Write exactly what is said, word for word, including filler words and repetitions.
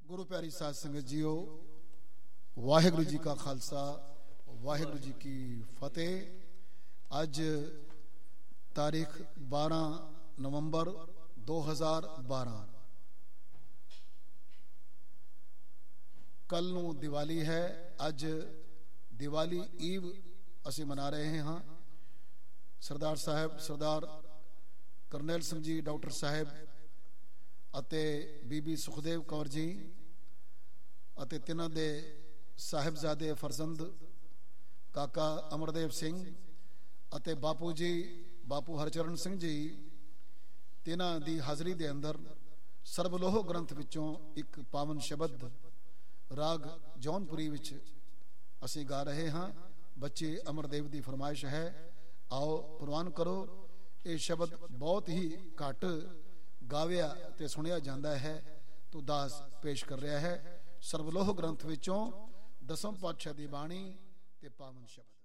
गुरु प्यारी साध संगत जीओ, वाहिगुरु जी का खालसा, वाहिगुरु जी की फतेह। अज तारीख बारह नवंबर दो हज़ार बारह, कल नूं दिवाली है। अज दिवाली ईव असी मना रहे हाँ। सरदार साहब सरदार करनैल सिंह जी, डॉक्टर साहब अते बीबी सुखदेव कौर जी अते तिन्हां दे साहिबजादे फरजंद काका अमरदेव सिंह अते बापू जी बापू हरचरण सिंह जी, तिन्हां दी हाज़री दे अंदर सर्वलोह ग्रंथ विचों एक पावन शब्द राग जौनपुरी विच असी गा रहे हाँ। बच्चे अमरदेव दी फरमाइश है, आओ प्रवान करो। ये शब्द बहुत ही घट गाविया ते सुनिया जाता है, तो दास पेश कर रहा है सर्वलोह ग्रंथ विचों दसम पातशाह दी बाणी ते पावन शब्द।